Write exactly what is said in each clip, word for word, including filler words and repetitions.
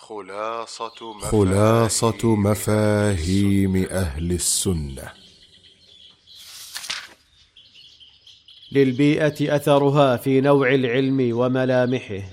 خلاصة مفاهيم, خلاصة مفاهيم أهل السنة. للبيئة أثرها في نوع العلم وملامحه.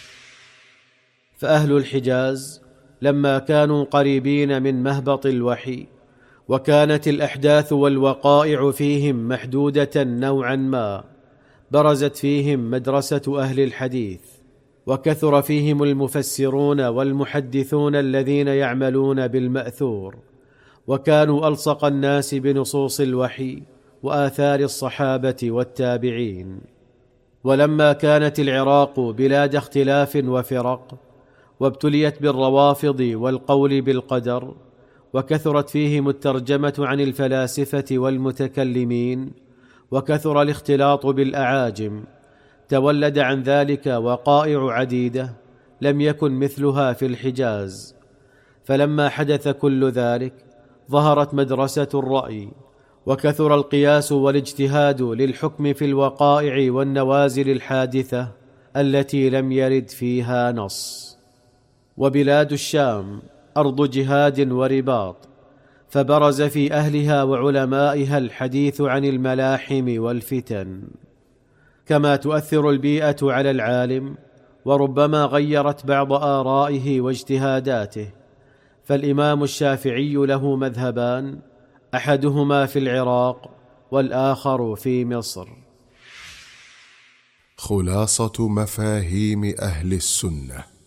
فأهل الحجاز لما كانوا قريبين من مهبط الوحي، وكانت الأحداث والوقائع فيهم محدودة نوعا ما، برزت فيهم مدرسة أهل الحديث، وكثر فيهم المفسرون والمحدثون الذين يعملون بالمأثور، وكانوا ألصق الناس بنصوص الوحي وآثار الصحابة والتابعين. ولما كانت العراق بلاد اختلاف وفرق، وابتليت بالروافض والقول بالقدر، وكثرت فيهم الترجمة عن الفلاسفة والمتكلمين، وكثر الاختلاط بالأعاجم، تولد عن ذلك وقائع عديدة لم يكن مثلها في الحجاز. فلما حدث كل ذلك ظهرت مدرسة الرأي، وكثر القياس والاجتهاد للحكم في الوقائع والنوازل الحادثة التي لم يرد فيها نص. وبلاد الشام أرض جهاد ورباط، فبرز في أهلها وعلمائها الحديث عن الملاحم والفتن. كما تؤثر البيئة على العالم، وربما غيرت بعض آرائه واجتهاداته. فالإمام الشافعي له مذهبان، أحدهما في العراق والآخر في مصر. خلاصة مفاهيم أهل السنة.